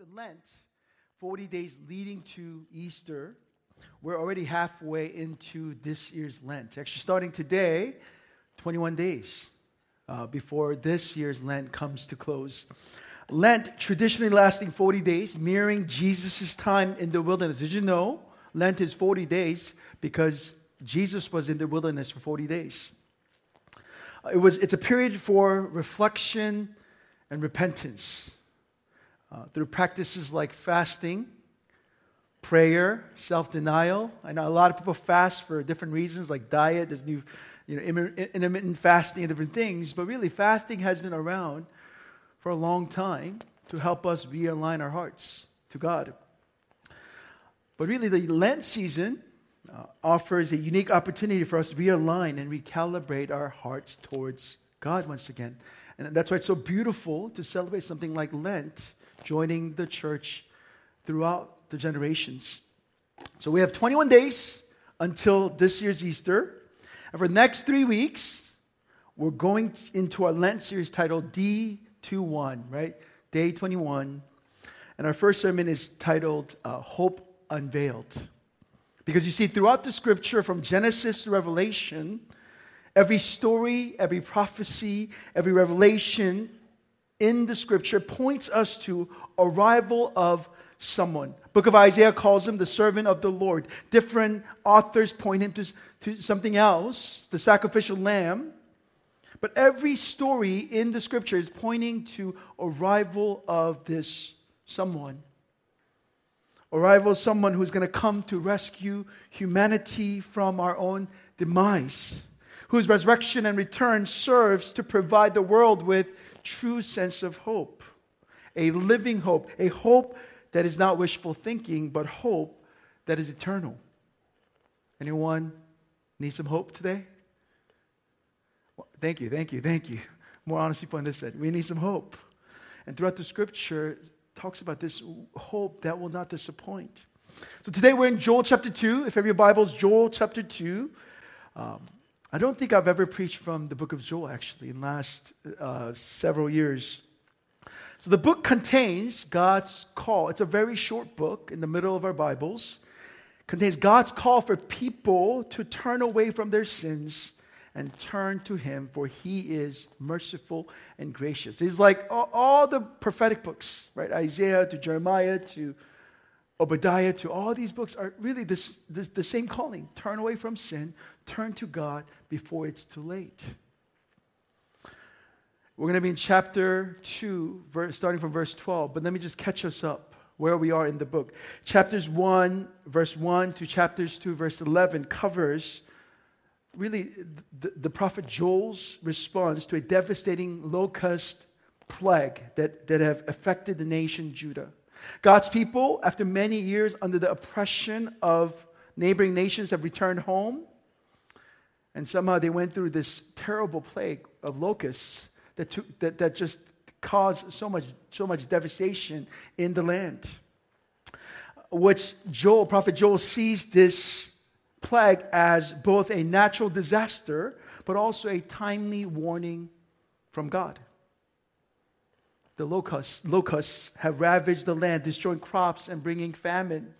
Lent, 40 days leading to Easter. We're already halfway into this year's Lent. Actually, starting today, 21 days before this year's Lent comes to close. Lent, traditionally lasting 40 days, mirroring Jesus' time in the wilderness. Did you know Lent is 40 days because Jesus was in the wilderness for 40 days? It's a period for reflection and repentance through practices like fasting, prayer, self-denial. I know a lot of people fast for different reasons, like diet. There's new, intermittent fasting and different things. But really, fasting has been around for a long time to help us realign our hearts to God. But really, the Lent season offers a unique opportunity for us to realign and recalibrate our hearts towards God once again. And that's why it's so beautiful to celebrate something like Lent, joining the church throughout the generations. So we have 21 days until this year's Easter. And for the next 3 weeks, we're going into our Lent series titled D21, right? Day 21. And our first sermon is titled Hope Unveiled. Because you see, throughout the scripture, from Genesis to Revelation, every story, every prophecy, every revelation in the scripture points us to arrival of someone. Book of Isaiah calls him the servant of the Lord. Different authors point him to something else, the sacrificial lamb. But every story in the scripture is pointing to arrival of this someone. Arrival of someone who's going to come to rescue humanity from our own demise, whose resurrection and return serves to provide the world with true sense of hope, a living hope, a hope that is not wishful thinking, but hope that is eternal. Anyone need some hope today? Well, thank you. More honest people on this side. We need some hope. And throughout the scripture, talks about this hope that will not disappoint. So today we're in Joel chapter 2. If you have your Bibles, Joel chapter 2. I don't think I've ever preached from the book of Joel, actually, in the last several years. So the book contains God's call. It's a very short book in the middle of our Bibles. It contains God's call for people to turn away from their sins and turn to Him, for He is merciful and gracious. It's like all the prophetic books, right? Isaiah to Jeremiah to Obadiah to all these books are really the same calling. Turn away from sin, turn to God before it's too late. We're going to be in chapter 2, starting from verse 12. But let me just catch us up where we are in the book. Chapters 1, verse 1 to chapters 2, verse 11 covers really the prophet Joel's response to a devastating locust plague that have affected the nation Judah. God's people, after many years under the oppression of neighboring nations, have returned home. And somehow they went through this terrible plague of locusts that just caused so much devastation in the land. Which prophet Joel sees this plague as both a natural disaster, but also a timely warning from God. The locusts have ravaged the land, destroying crops and bringing famine,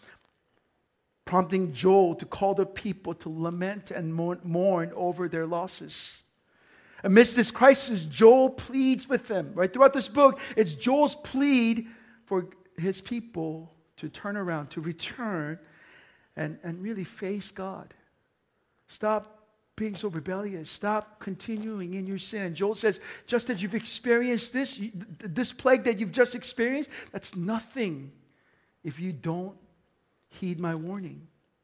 prompting Joel to call the people to lament and mourn over their losses. Amidst this crisis, Joel pleads with them. Right throughout this book, it's Joel's plead for his people to turn around, to return, and really face God. Stop being so rebellious. Stop continuing in your sin. And Joel says, just as you've experienced this plague that you've just experienced, that's nothing if you don't heed my warning.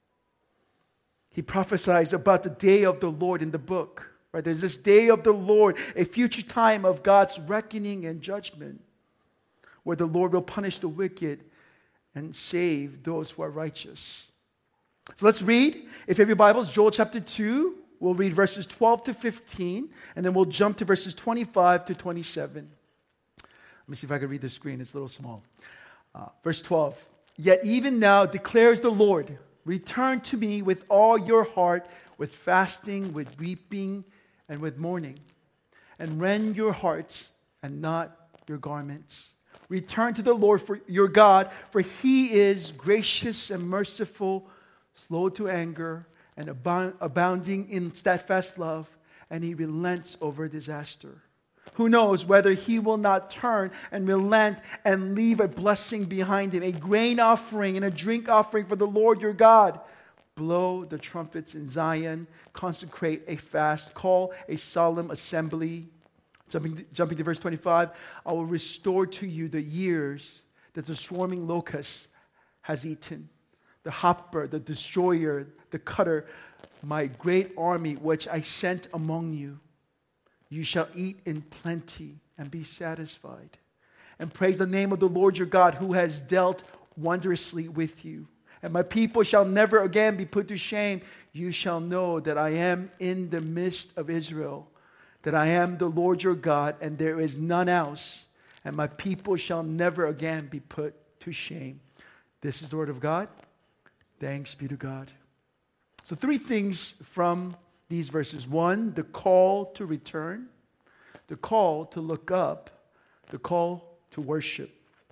He prophesies about the day of the Lord in the book. Right? There's this day of the Lord, a future time of God's reckoning and judgment, where the Lord will punish the wicked and save those who are righteous. So let's read. If you have your Bibles, Joel chapter 2, we'll read verses 12 to 15, and then we'll jump to verses 25 to 27. Let me see if I can read the screen. It's a little small. Verse 12. Yet even now declares the Lord, return to me with all your heart, with fasting, with weeping, and with mourning. And rend your hearts and not your garments. Return to the Lord for your God, for He is gracious and merciful, slow to anger, and abounding in steadfast love, and He relents over disaster. Who knows whether He will not turn and relent and leave a blessing behind Him, a grain offering and a drink offering for the Lord your God. Blow the trumpets in Zion, consecrate a fast, call a solemn assembly. Jumping to verse 25, I will restore to you the years that the swarming locust has eaten, the hopper, the destroyer, the cutter, my great army which I sent among you. You shall eat in plenty and be satisfied, and praise the name of the Lord your God, who has dealt wondrously with you. And my people shall never again be put to shame. You shall know that I am in the midst of Israel, that I am the Lord your God, and there is none else. And my people shall never again be put to shame. This is the word of God. Thanks be to God. So 3 things from these verses. 1, the call to return. The call to look up. The call to worship.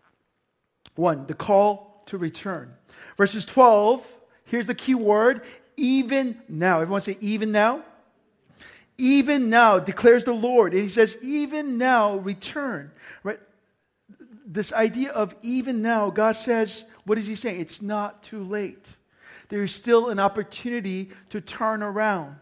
1, the call to return. Verses 12, here's the key word, even now. Everyone say, even now. Even now, declares the Lord. And He says, even now, return. Right? This idea of even now, God says, what is He saying? It's not too late. There is still an opportunity to turn around.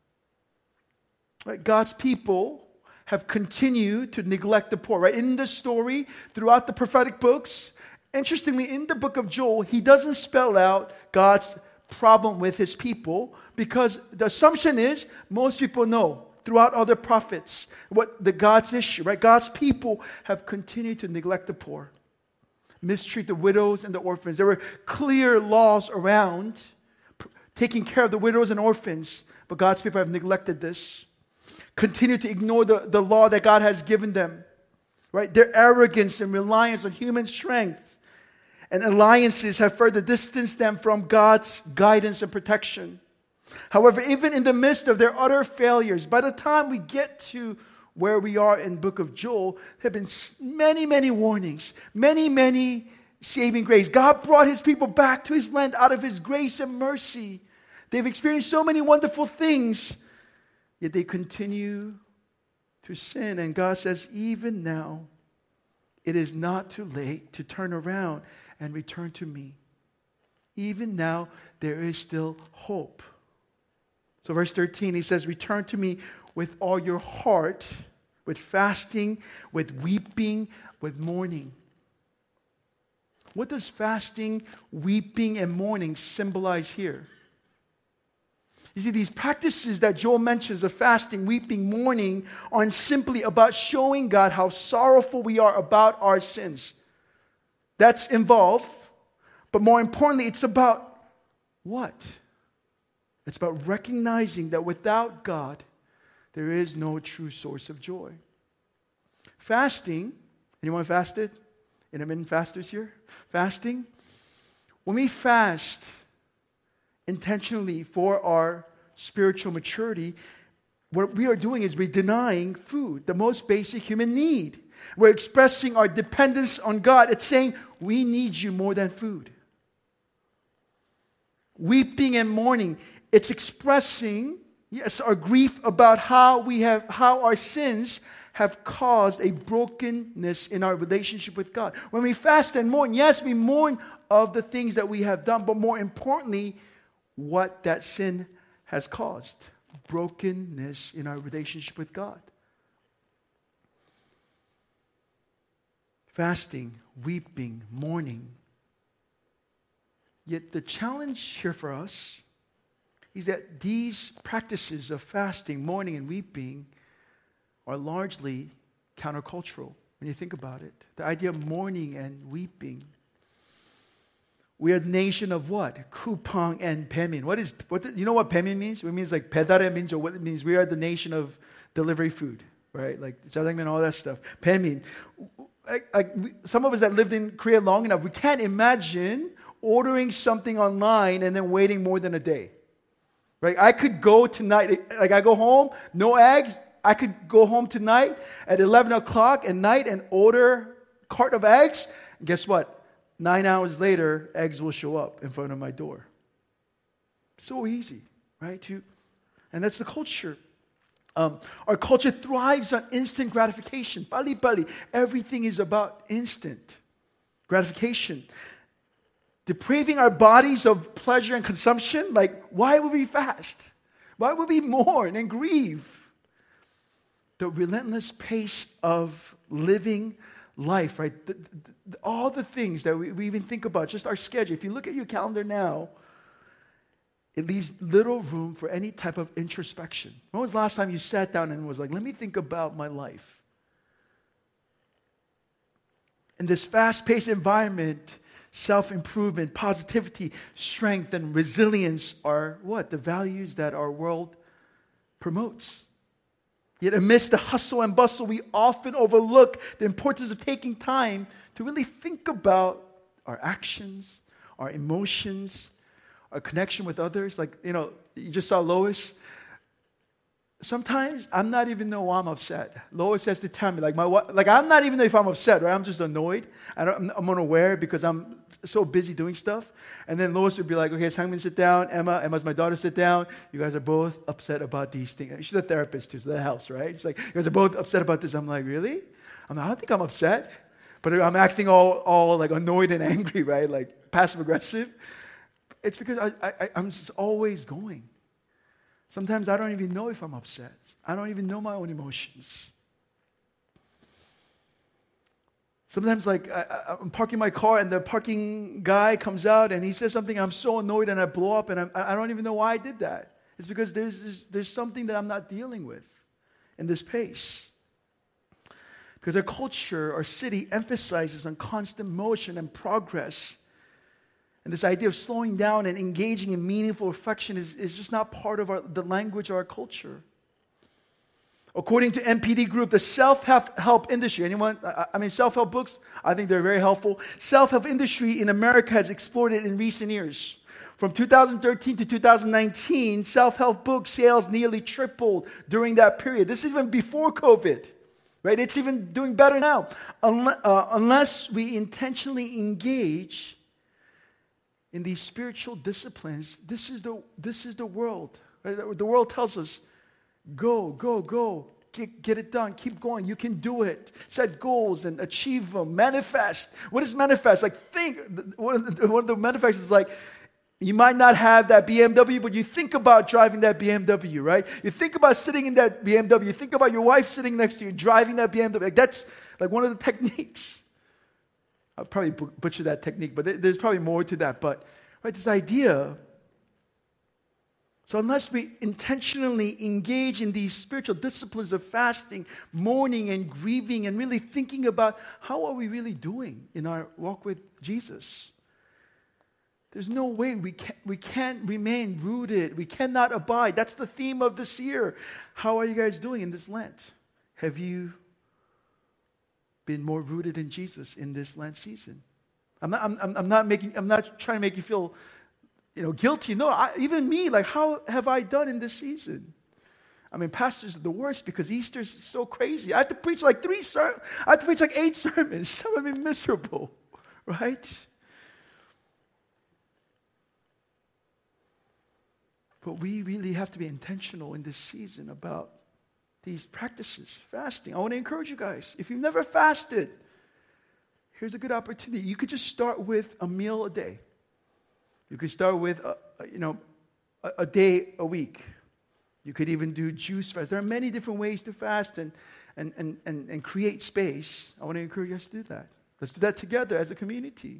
Right? God's people have continued to neglect the poor. Right? In the story, throughout the prophetic books, interestingly, in the book of Joel, he doesn't spell out God's problem with His people, because the assumption is most people know throughout other prophets what the God's issue, right? God's people have continued to neglect the poor, mistreat the widows and the orphans. There were clear laws around taking care of the widows and orphans, but God's people have neglected this. Continue to ignore the law that God has given them, right? Their arrogance and reliance on human strength and alliances have further distanced them from God's guidance and protection. However, even in the midst of their utter failures, by the time we get to where we are in the book of Joel, there have been many, many warnings, many saving grace. God brought His people back to His land out of His grace and mercy. They've experienced so many wonderful things, yet they continue to sin. And God says, even now, it is not too late to turn around and return to me. Even now, there is still hope. So verse 13, He says, return to me with all your heart, with fasting, with weeping, with mourning. What does fasting, weeping, and mourning symbolize here? You see, these practices that Joel mentions of fasting, weeping, mourning aren't simply about showing God how sorrowful we are about our sins. That's involved. But more importantly, it's about what? It's about recognizing that without God, there is no true source of joy. Fasting, anyone fasted? Intermittent fasters here? Fasting. When we fast intentionally for our spiritual maturity, what we are doing is we're denying food, the most basic human need. We're expressing our dependence on God. It's saying, we need you more than food. Weeping and mourning, it's expressing, yes, our grief about how our sins have caused a brokenness in our relationship with God. When we fast and mourn, yes, we mourn of the things that we have done, but more importantly, what that sin has caused. Brokenness in our relationship with God. Fasting, weeping, mourning. Yet the challenge here for us is that these practices of fasting, mourning, and weeping are largely countercultural when you think about it. The idea of mourning and weeping. We are the nation of what? Kupang and Pemin. You know what Pemin means? It means like pedare minjo. What it means? We are the nation of delivery food, right? Like jajangmyeon, all that stuff. Pemin. Some of us that lived in Korea long enough, we can't imagine ordering something online and then waiting more than a day. Right? I could go tonight, like I go home, no eggs. I could go home tonight at 11 o'clock at night and cart of eggs. And guess what? 9 hours later, eggs will show up in front of my door. So easy, right? And that's the culture. Our culture thrives on instant gratification. Bali. Everything is about instant gratification. Depraving our bodies of pleasure and consumption. Like, why would we fast? Why would we mourn and grieve? The relentless pace of living life, right? All the things that we even think about, just our schedule. If you look at your calendar now, it leaves little room for any type of introspection. When was the last time you sat down and was like, let me think about my life? In this fast-paced environment, self-improvement, positivity, strength, and resilience are what? The values that our world promotes. Yet amidst the hustle and bustle, we often overlook the importance of taking time to really think about our actions, our emotions, our connection with others. Like, you just saw Lois. Sometimes I'm not even know why I'm upset. Lois has to tell me, I'm not even know if I'm upset, right? I'm just annoyed. I'm unaware because I'm so busy doing stuff. And then Lois would be like, okay, Sangmin, sit down. Emma's my daughter, sit down. You guys are both upset about these things. She's a therapist too, so that helps, right? She's like, you guys are both upset about this. I'm like, really? I don't think I'm upset. But I'm acting all like annoyed and angry, right? Like passive aggressive. It's because I'm just always going. Sometimes I don't even know if I'm upset. I don't even know my own emotions. Sometimes, I'm parking my car and the parking guy comes out and he says something, I'm so annoyed and I blow up and I don't even know why I did that. It's because there's something that I'm not dealing with in this pace. Because our culture, our city emphasizes on constant motion and progress. And this idea of slowing down and engaging in meaningful reflection is just not part of the language of our culture. According to NPD Group, the self-help industry, self-help books, I think they're very helpful. Self-help industry in America has exploded in recent years. From 2013 to 2019, self-help book sales nearly tripled during that period. This is even before COVID, right? It's even doing better now. Unless we intentionally engage in these spiritual disciplines, this is the world. Right? The world tells us, go, get it done, keep going, you can do it. Set goals and achieve them, manifest. What is manifest? Like think, one of the manifests is like, you might not have that BMW, but you think about driving that BMW, right? You think about sitting in that BMW, you think about your wife sitting next to you, driving that BMW. Like that's like one of the techniques. I'll probably butcher that technique, but there's probably more to that. But right, this idea. So unless we intentionally engage in these spiritual disciplines of fasting, mourning and grieving, and really thinking about how are we really doing in our walk with Jesus, there's no way we can't remain rooted. We cannot abide. That's the theme of this year. How are you guys doing in this Lent? Have you been more rooted in Jesus in this Lent season? I'm not trying to make you feel, guilty. No, even me. Like, how have I done in this season? Pastors are the worst because Easter's so crazy. I have to preach like 8 sermons. Some of them miserable, right? But we really have to be intentional in this season about these practices, fasting. I want to encourage you guys. If you've never fasted, here's a good opportunity. You could just start with a meal a day. You could start with a day a week. You could even do juice fast. There are many different ways to fast and create space. I want to encourage us to do that. Let's do that together as a community.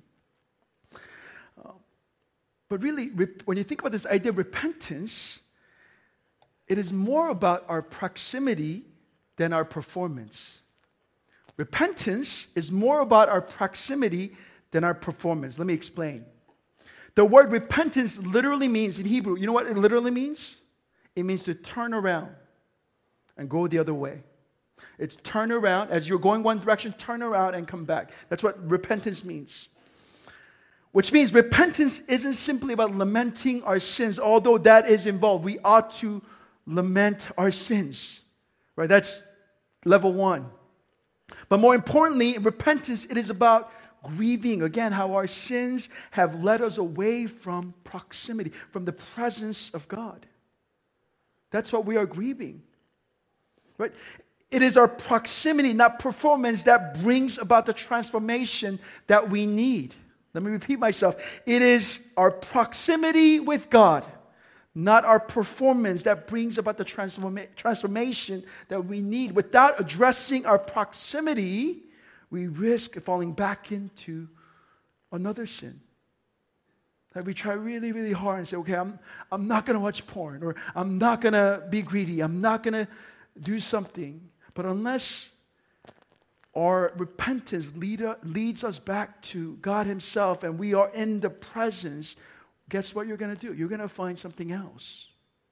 But really, when you think about this idea of repentance, it is more about our proximity than our performance. Repentance is more about our proximity than our performance. Let me explain. The word repentance literally means, in Hebrew, you know what it literally means? It means to turn around and go the other way. It's turn around. As you're going one direction, turn around and come back. That's what repentance means. Which means repentance isn't simply about lamenting our sins, although that is involved. We ought to lament our sins. Right? That's level 1. But more importantly, repentance, it is about grieving, again, how our sins have led us away from proximity, from the presence of God. That's what we are grieving, right? It is our proximity, not performance, that brings about the transformation that we need. Let me repeat myself. It is our proximity with God, not our performance, that brings about the transformation that we need. Without addressing our proximity, we risk falling back into another sin. That we try really, really hard and say, okay, I'm not going to watch porn, or I'm not going to be greedy, I'm not going to do something. But unless our repentance leads us back to God Himself and we are in the presence, guess what you're going to do? You're going to find something else.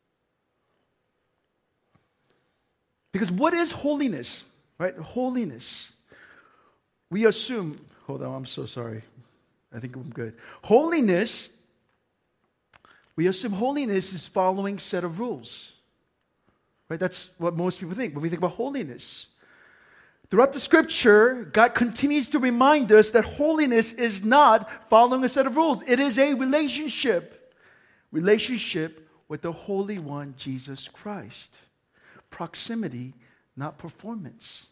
Because what is holiness? Right? Holiness. We assume, hold on, I'm so sorry. I think I'm good. Holiness, we assume holiness is following a set of rules. Right? That's what most people think when we think about holiness. Throughout the scripture, God continues to remind us that holiness is not following a set of rules. It is a relationship with the Holy One, Jesus Christ. Proximity, not performance.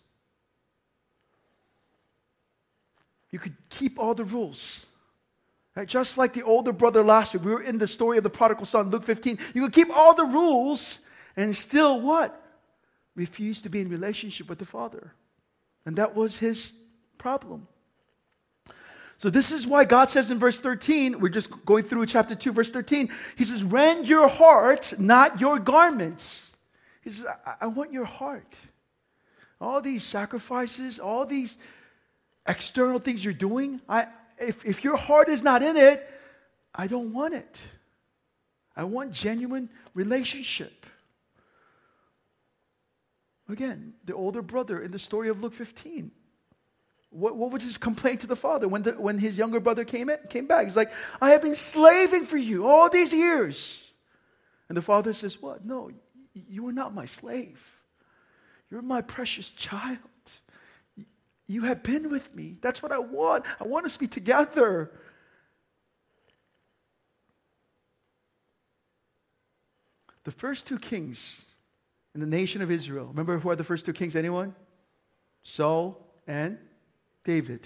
You could keep all the rules. Right? Just like the older brother last week, we were in the story of the prodigal son, Luke 15. You could keep all the rules and still what? Refuse to be in relationship with the Father. And that was his problem. So this is why God says in verse 13, we're just going through chapter 2, verse 13. He says, rend your heart, not your garments. He says, I want your heart. All these sacrifices, all these external things you're doing, if your heart is not in it, I don't want it. I want genuine relationship. Again, the older brother in the story of Luke 15. What was his complaint to the father when his younger brother came back? He's like, I have been slaving for you all these years. And the father says, what? No, you are not my slave. You're my precious child. You have been with me. That's what I want. I want us to be together. The first two kings in the nation of Israel. Remember who are the first two kings? Anyone? Saul and David.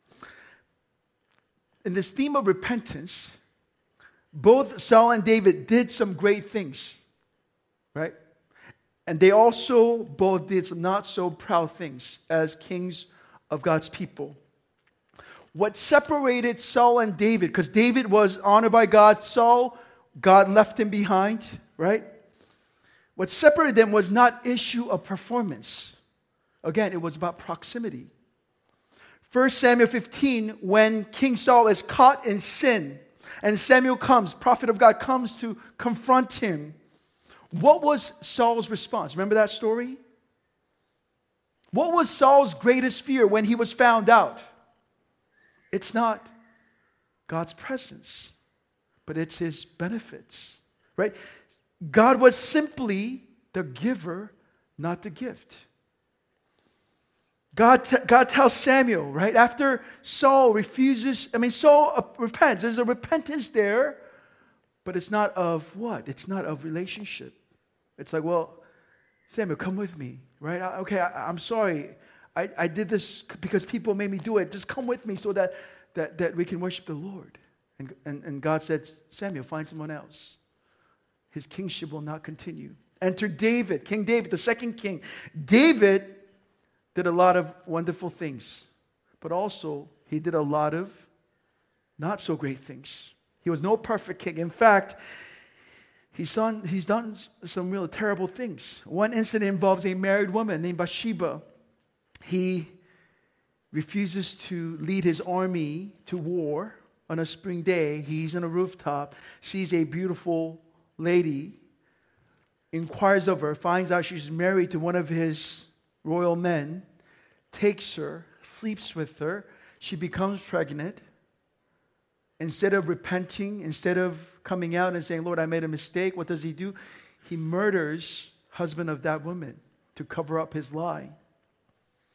In this theme of repentance, both Saul and David did some great things, right? And they also both did some not so proud things as kings of God's people. What separated Saul and David, because David was honored by God, Saul, God left him behind, right? What separated them was not issue of performance. Again, it was about proximity. 1 Samuel 15, when King Saul is caught in sin, and Samuel comes, prophet of God comes to confront him. What was Saul's response? Remember that story? What was Saul's greatest fear when he was found out? It's not God's presence, but it's His benefits, right? God was simply the giver, not the gift. God tells Samuel, right, after Saul repents. There's a repentance there, but it's not of what? It's not of relationship. It's like, well, Samuel, come with me, right? Okay, I'm sorry. I did this because people made me do it. Just come with me so that we can worship the Lord. And God said, Samuel, find someone else. His kingship will not continue. Enter David, King David, the second king. David did a lot of wonderful things, but also he did a lot of not so great things. He was no perfect king. In fact, he's done some real terrible things. One incident involves a married woman named Bathsheba. He refuses to lead his army to war on a spring day. He's on a rooftop, sees a beautiful lady, inquires of her, finds out she's married to one of his royal men, takes her, sleeps with her. She becomes pregnant. Instead of repenting, instead of coming out and saying, Lord, I made a mistake, what does he do? He murders husband of that woman to cover up his lie.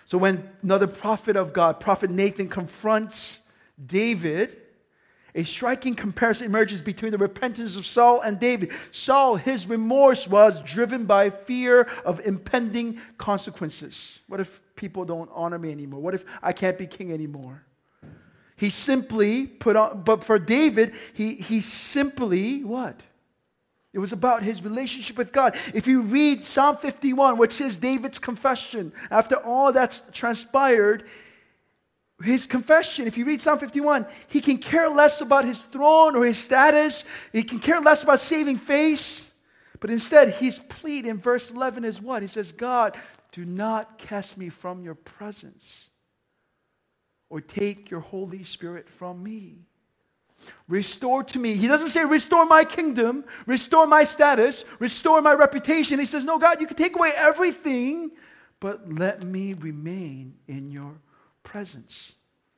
So when another prophet of God, Prophet Nathan, confronts David, a striking comparison emerges between the repentance of Saul and David. Saul, his remorse was driven by fear of impending consequences. What if people don't honor me anymore? What if I can't be king anymore? He simply put on, but for David, he simply, what? It was about his relationship with God. If you read Psalm 51, which is David's confession, after all that's transpired, his confession, if you read Psalm 51, he can care less about his throne or his status. He can care less about saving face. But instead, his plea in verse 11 is what? He says, God, do not cast me from your presence or take your Holy Spirit from me. Restore to me. He doesn't say restore my kingdom, restore my status, restore my reputation. He says, no, God, you can take away everything, but let me remain in your presence.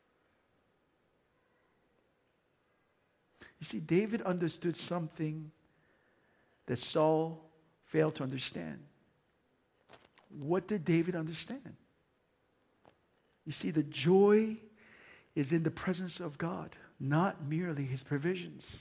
You see, David understood something that Saul failed to understand. What did David understand? You see, the joy is in the presence of God, not merely his provisions.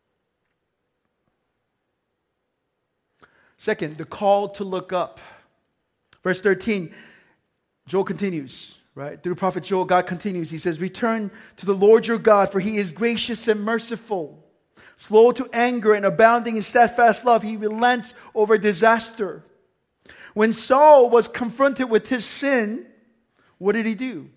Second, the call to look up. Verse 13, Joel continues, right? Through the prophet Joel, God continues. He says, return to the Lord your God, for he is gracious and merciful, slow to anger and abounding in steadfast love. He relents over disaster. When Saul was confronted with his sin, what did he do?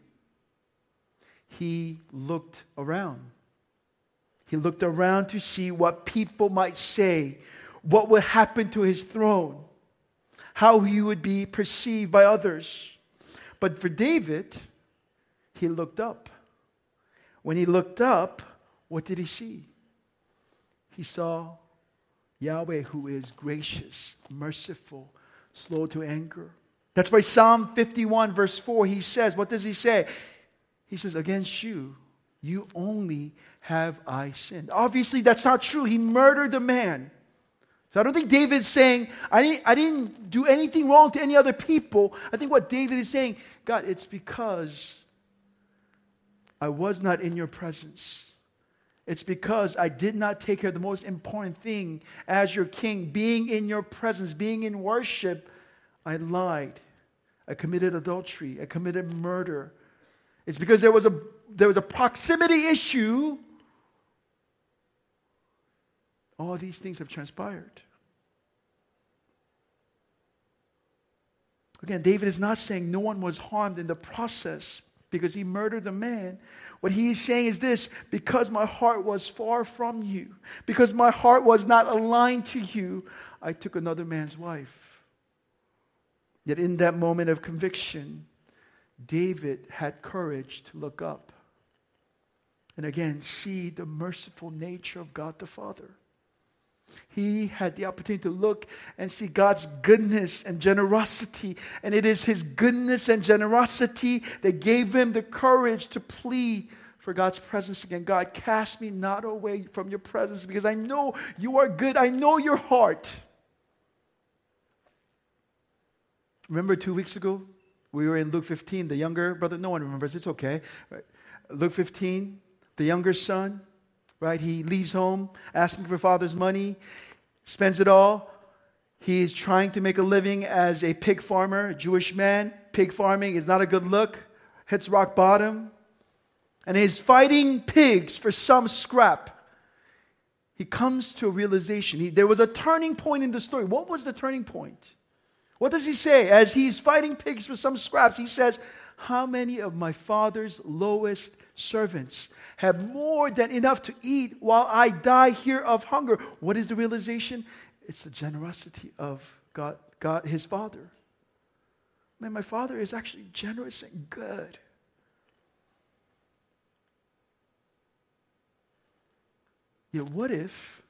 He looked around. He looked around to see what people might say, what would happen to his throne, how he would be perceived by others. But for David, he looked up. When he looked up, what did he see? He saw Yahweh, who is gracious, merciful, slow to anger. That's why Psalm 51 verse 4, he says, what does he say? He says, against you, you only have I sinned. Obviously, that's not true. He murdered a man. So I don't think David's saying, I didn't do anything wrong to any other people. I think what David is saying, God, it's because I was not in your presence. It's because I did not take care of the most important thing as your king, being in your presence, being in worship. I lied. I committed adultery. I committed murder. It's because there was a proximity issue. All these things have transpired. Again, David is not saying no one was harmed in the process because he murdered a man. What he is saying is this: because my heart was far from you, because my heart was not aligned to you, I took another man's wife. Yet in that moment of conviction, David had courage to look up and again see the merciful nature of God the Father. He had the opportunity to look and see God's goodness and generosity. And it is his goodness and generosity that gave him the courage to plead for God's presence again. God, cast me not away from your presence because I know you are good. I know your heart. Remember 2 weeks ago? We were in Luke 15, the younger brother. No one remembers. It's okay. Right. Luke 15, the younger son. Right? He leaves home asking for father's money, spends it all. He is trying to make a living as a pig farmer, a Jewish man. Pig farming is not a good look. Hits rock bottom. And he's fighting pigs for some scrap. He comes to a realization. There was a turning point in the story. What was the turning point? What does he say? As he's fighting pigs for some scraps, he says, how many of my father's lowest servants have more than enough to eat while I die here of hunger? What is the realization? It's the generosity of God, his Father. Man, my Father is actually generous and good. Yet what if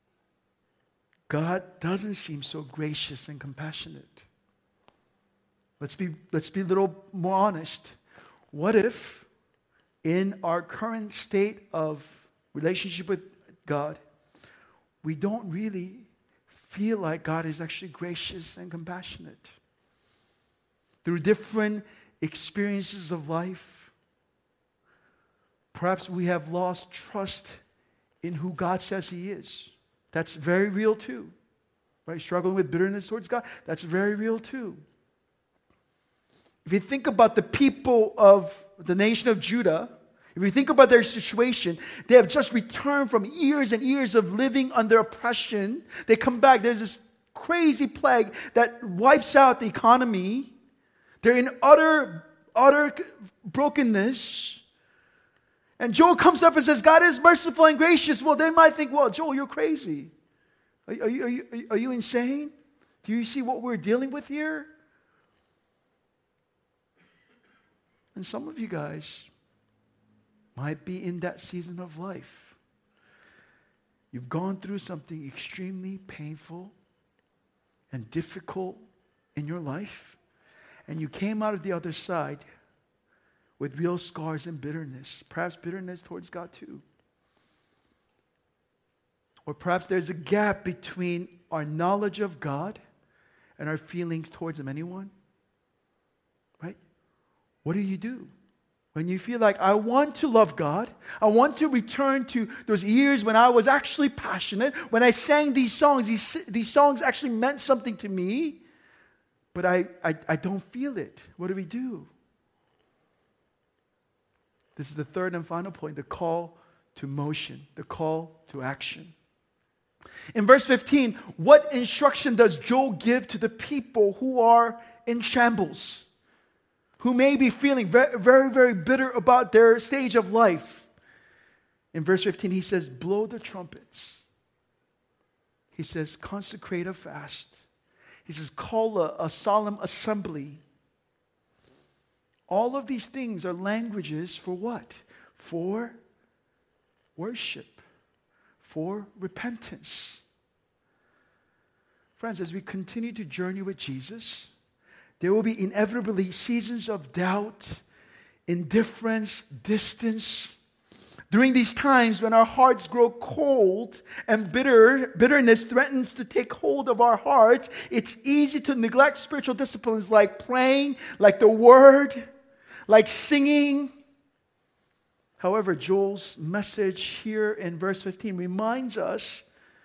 God doesn't seem so gracious and compassionate? Let's be a little more honest. What if in our current state of relationship with God, we don't really feel like God is actually gracious and compassionate? Through different experiences of life. Perhaps we have lost trust in who God says He is. That's very real too. Right? Struggling with bitterness towards God, that's very real too. If you think about the people of the nation of Judah, if you think about their situation, they have just returned from years and years of living under oppression. They come back. There's this crazy plague that wipes out the economy. They're in utter brokenness. And Joel comes up and says, God is merciful and gracious. Well, they might think, well, Joel, you're crazy. Are you insane? Do you see what we're dealing with here? And some of you guys might be in that season of life. You've gone through something extremely painful and difficult in your life, and you came out of the other side with real scars and bitterness, perhaps bitterness towards God too. Or perhaps there's a gap between our knowledge of God and our feelings towards Him. Anyone? Right? What do? When you feel like, I want to love God, I want to return to those years when I was actually passionate, when I sang these songs, these songs actually meant something to me, but I don't feel it. What do? This is the third and final point, the call to motion, the call to action. In verse 15, what instruction does Joel give to the people who are in shambles, who may be feeling very, very, very bitter about their stage of life? In verse 15, he says, blow the trumpets. He says, consecrate a fast. He says, call a solemn assembly. All of these things are languages for what? For worship, for repentance. Friends, as we continue to journey with Jesus, there will be inevitably seasons of doubt, indifference, distance. During these times when our hearts grow cold and bitterness threatens to take hold of our hearts, it's easy to neglect spiritual disciplines like praying, like the Word, like singing. However, Joel's message here in verse 15 reminds us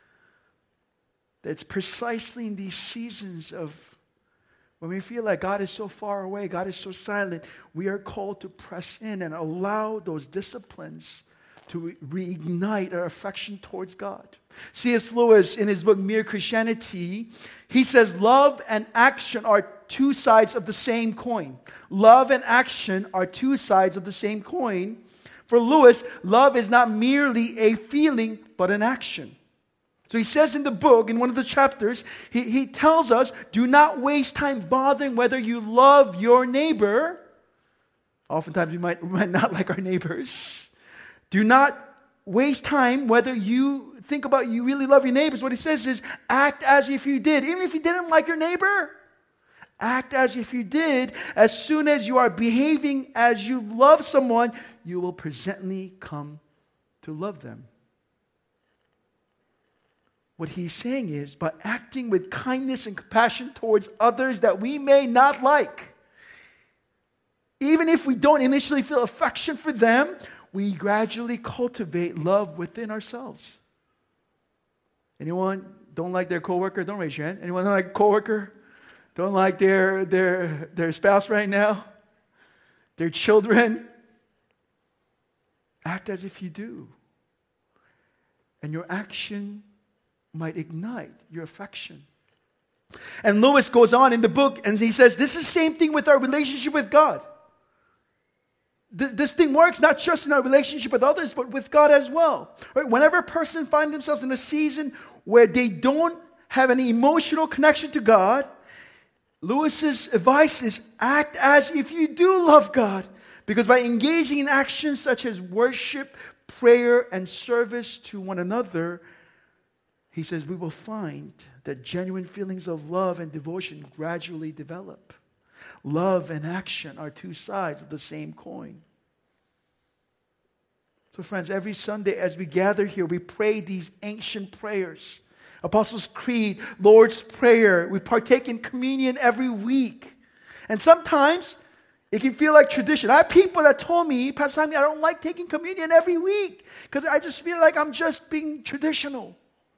that it's precisely in these seasons of when we feel like God is so far away, God is so silent, we are called to press in and allow those disciplines to reignite our affection towards God. C.S. Lewis, in his book Mere Christianity, he says love and action are two sides of the same coin. Love and action are two sides of the same coin. For Lewis, love is not merely a feeling, but an action. So he says in the book, in one of the chapters, he tells us, do not waste time bothering whether you love your neighbor. Oftentimes we might not like our neighbors. Do not waste time whether you think about you really love your neighbors. What he says is, act as if you did. Even if you didn't like your neighbor, act as if you did. As soon as you are behaving as you love someone, you will presently come to love them. What he's saying is, by acting with kindness and compassion towards others that we may not like, even if we don't initially feel affection for them, we gradually cultivate love within ourselves. Anyone don't like their coworker? Don't raise your hand. Anyone don't like a coworker? Don't like their spouse right now? Their children? Act as if you do. And your action might ignite your affection. And Lewis goes on in the book and he says, this is the same thing with our relationship with God. This thing works not just in our relationship with others, but with God as well. Right? Whenever a person finds themselves in a season where they don't have any emotional connection to God, Lewis's advice is act as if you do love God. Because by engaging in actions such as worship, prayer, and service to one another, he says we will find that genuine feelings of love and devotion gradually develop. Love and action are two sides of the same coin. So friends, every Sunday as we gather here, we pray these ancient prayers. Apostles' Creed, Lord's Prayer. We partake in communion every week. And sometimes It can feel like tradition. I have people that told me, Pastor Simon, I don't like taking communion every week because I just feel like I'm just being traditional.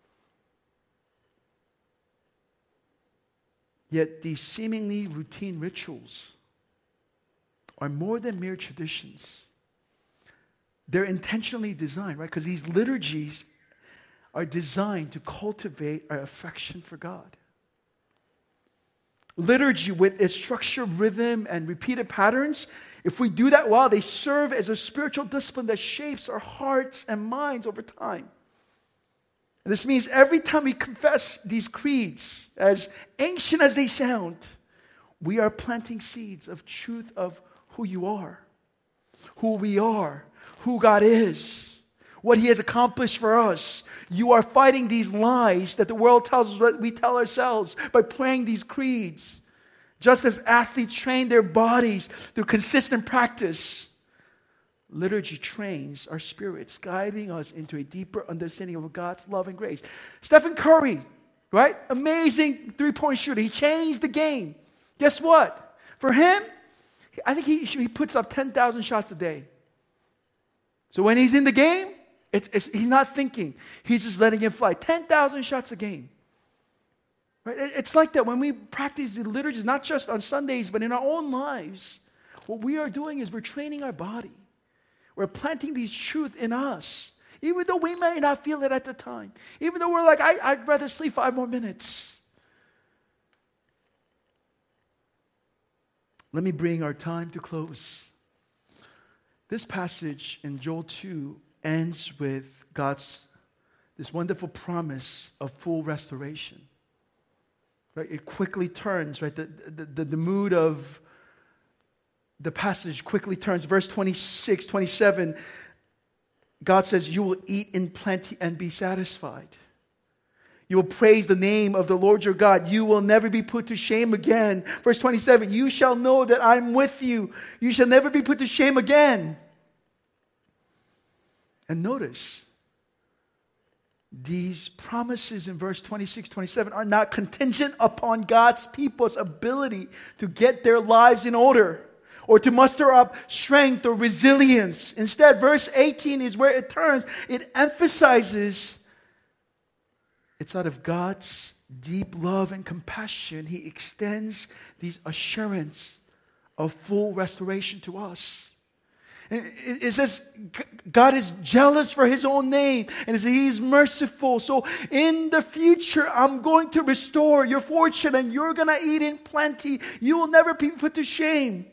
Yet these seemingly routine rituals are more than mere traditions. They're intentionally designed, right? Because these liturgies are designed to cultivate our affection for God. Liturgy with its structure, rhythm, and repeated patterns, if we do that well, they serve as a spiritual discipline that shapes our hearts and minds over time. And this means every time we confess these creeds, as ancient as they sound, we are planting seeds of truth of who you are, who we are, who God is, what He has accomplished for us. You are fighting these lies that the world tells us what we tell ourselves by praying these creeds. Just as athletes train their bodies through consistent practice, liturgy trains our spirits, guiding us into a deeper understanding of God's love and grace. Stephen Curry, right? Amazing three-point shooter. He changed the game. Guess what? For him, I think he puts up 10,000 shots a day. So when he's in the game, he's not thinking. He's just letting it fly. 10,000 shots a game. Right? It's like that when we practice the liturgies, not just on Sundays, but in our own lives. What we are doing is we're training our body. We're planting these truths in us. Even though we may not feel it at the time. Even though we're like, I'd rather sleep 5 more minutes. Let me bring our time to close. This passage in Joel 2 ends with this wonderful promise of full restoration. Right? It quickly turns, right? The mood of the passage quickly turns. Verse 26, 27, God says, you will eat in plenty and be satisfied. You will praise the name of the Lord your God. You will never be put to shame again. Verse 27, you shall know that I'm with you. You shall never be put to shame again. And notice, these promises in verse 26, 27 are not contingent upon God's people's ability to get their lives in order or to muster up strength or resilience. Instead, verse 18 is where it turns. It emphasizes it's out of God's deep love and compassion. He extends these assurance of full restoration to us. It says God is jealous for His own name, and it says He is merciful. So in the future, I'm going to restore your fortune, and you're going to eat in plenty. You will never be put to shame.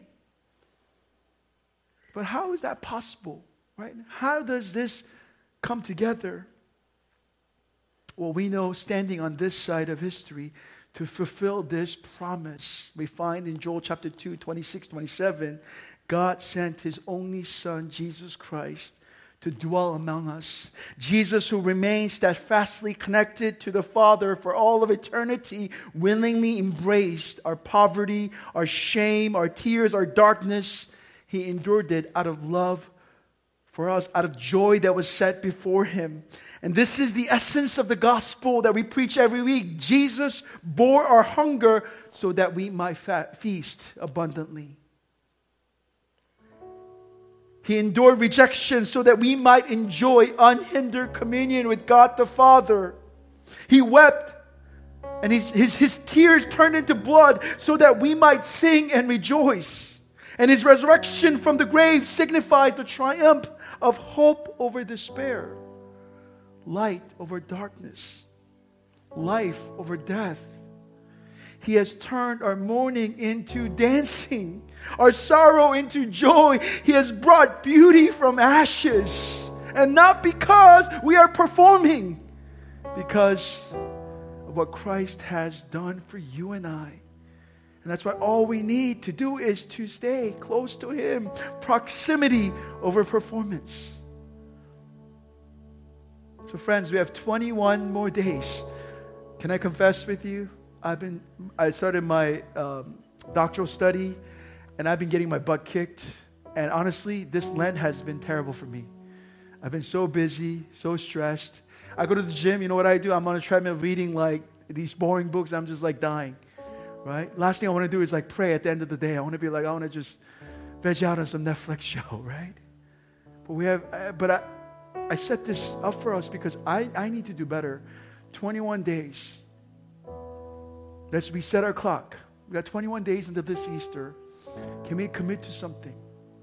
But how is that possible, right? How does this come together? Well, we know standing on this side of history to fulfill this promise, we find in Joel chapter 2, 26, 27, God sent His only Son, Jesus Christ, to dwell among us. Jesus, who remains steadfastly connected to the Father for all of eternity, willingly embraced our poverty, our shame, our tears, our darkness. He endured it out of love for us, out of joy that was set before Him. And this is the essence of the gospel that we preach every week. Jesus bore our hunger so that we might feast abundantly. He endured rejection so that we might enjoy unhindered communion with God the Father. He wept, and his tears turned into blood so that we might sing and rejoice. And His resurrection from the grave signifies the triumph of hope over despair, light over darkness, life over death. He has turned our mourning into dancing, our sorrow into joy. He has brought beauty from ashes. And not because we are performing, because of what Christ has done for you and I. And that's why all we need to do is to stay close to Him. Proximity over performance. So friends, we have 21 more days. Can I confess with you? I started my doctoral study, and I've been getting my butt kicked. And honestly, this Lent has been terrible for me. I've been so busy, so stressed. I go to the gym, you know what I do? I'm on a treadmill reading like these boring books. I'm just like dying, right? Last thing I want to do is like pray at the end of the day. I want to just veg out on some Netflix show, right? But I set this up for us because I need to do better. 21 days. Let's reset our clock. We got 21 days into this Easter. Can we commit to something?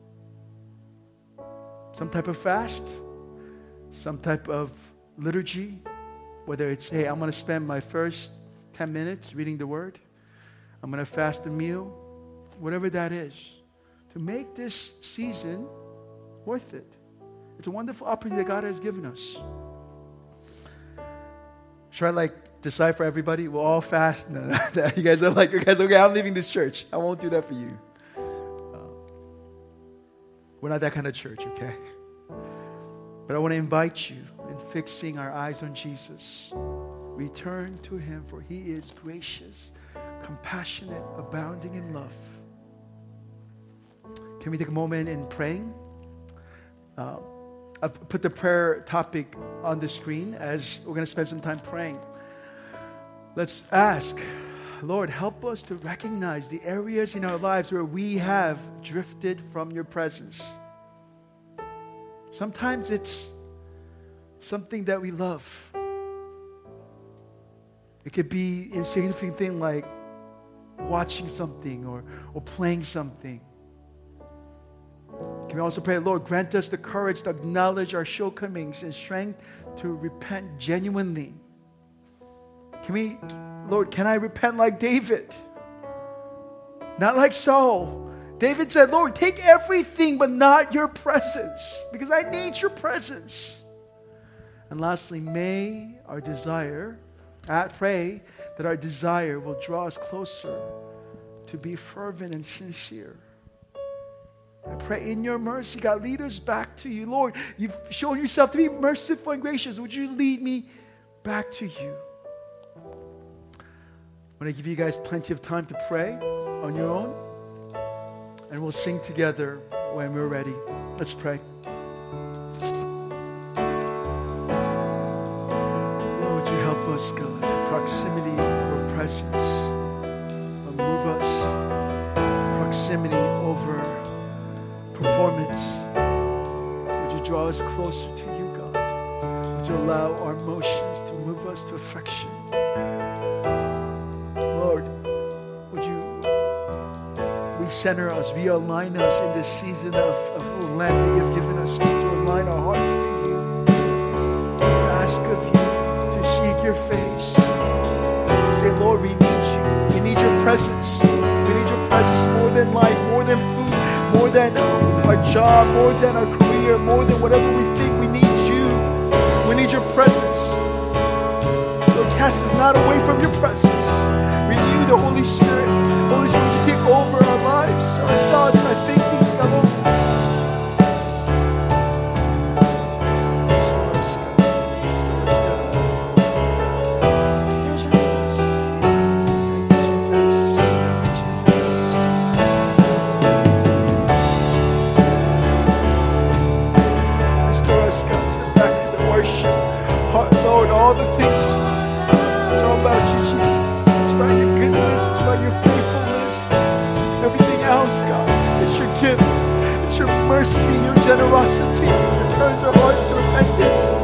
Some type of fast? Some type of liturgy? Whether it's, hey, I'm going to spend my first 10 minutes reading the Word. I'm going to fast a meal. Whatever that is. To make this season worth it. It's a wonderful opportunity that God has given us. Should I decide for everybody? We'll all fast. No. You guys are okay, I'm leaving this church. I won't do that for you. We're not that kind of church, okay? But I want to invite you in fixing our eyes on Jesus. Return to Him, for He is gracious, compassionate, abounding in love. Can we take a moment in praying? I've put the prayer topic on the screen as we're going to spend some time praying. Let's ask, Lord, help us to recognize the areas in our lives where we have drifted from your presence. Sometimes it's something that we love. It could be an insignificant thing like watching something or playing something. Can we also pray, Lord, grant us the courage to acknowledge our shortcomings and strength to repent genuinely. Lord, can I repent like David? Not like Saul. David said, Lord, take everything but not your presence, because I need your presence. And lastly, may our desire, I pray that our desire will draw us closer to be fervent and sincere. I pray in your mercy, God, lead us back to you. Lord, you've shown yourself to be merciful and gracious. Would you lead me back to you? I want to give you guys plenty of time to pray on your own. And we'll sing together when we're ready. Let's pray. Lord, would you help us, God? Proximity over presence. Move us. Proximity over performance. Would you draw us closer to you, God? Would you allow our emotions to move us to affection? Lord, would you recenter us, realign us in this season of Lent that you've given us, to align our hearts to you, to ask of you to seek your face, to say, Lord, we need you. We need your presence. We need your presence more than life, more than food, more than our job, more than our career, more than whatever we think. We need you. We need your presence. Lord, cast us not away from your presence. Renew the Holy Spirit. Holy Spirit, would you take over our lives, our thoughts, our thinkings, God, Lord. All the things, it's all about you, Jesus. It's about your goodness, it's about your faithfulness. Everything else, God, it's your gift, it's your mercy, your generosity that turns our hearts to repentance.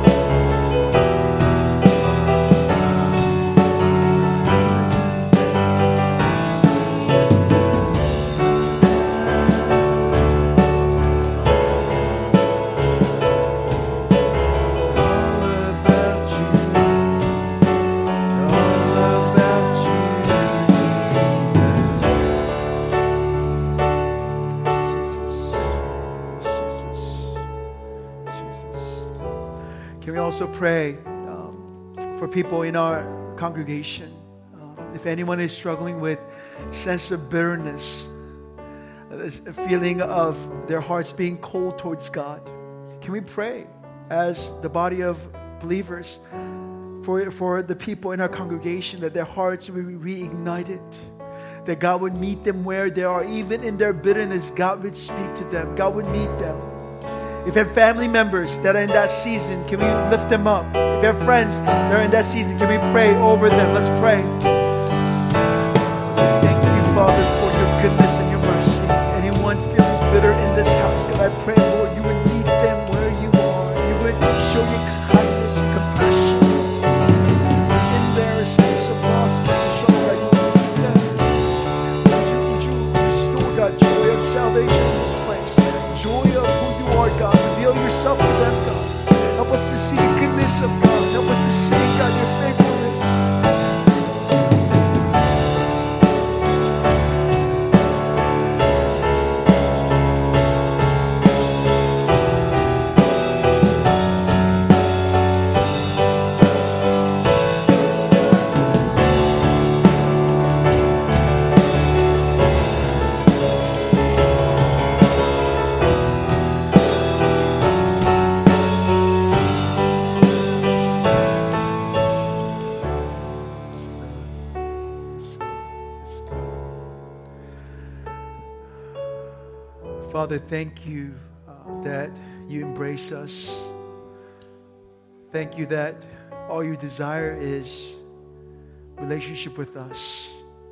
Also pray for people in our congregation. If anyone is struggling with sense of bitterness, a feeling of their hearts being cold towards God, can we pray as the body of believers for the people in our congregation, that their hearts will be reignited, that God would meet them where they are, even in their bitterness. God would speak to them. God would meet them. If you have family members that are in that season, can we lift them up? If you have friends that are in that season, can we pray over them? Let's pray. Thank you, Father, for your goodness and your mercy. Anyone feeling But I pray, Lord, you would meet them where you are. You would show your kindness, your compassion. In their space of lostness and show that you will meet them. Would you restore, God, joy of salvation in this place? Joy of who you are, God. Reveal yourself to them, God. Help us to see the goodness of God. Help us to see, God, your faithfulness. Father, thank you that you embrace us. Thank you that all you desire is relationship with us.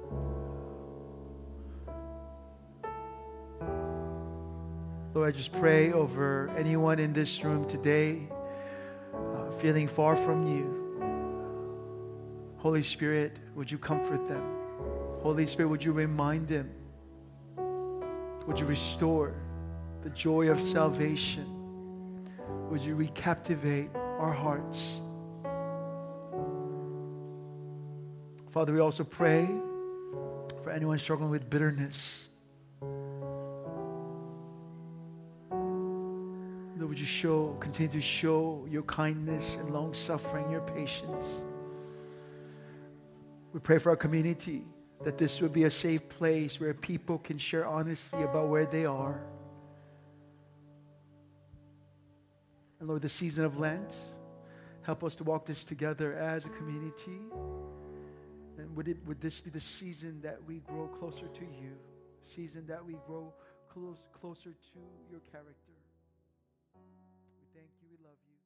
Lord, I just pray over anyone in this room today feeling far from you. Holy Spirit, would you comfort them? Holy Spirit, would you remind them? Would you restore the joy of salvation? Would you recaptivate our hearts? Father, we also pray for anyone struggling with bitterness. Lord, would you continue to show your kindness and long-suffering, your patience. We pray for our community, that this would be a safe place where people can share honestly about where they are. And Lord, the season of Lent, help us to walk this together as a community. And would this be the season that we grow closer to you, season that we grow closer to your character. We thank you, we love you.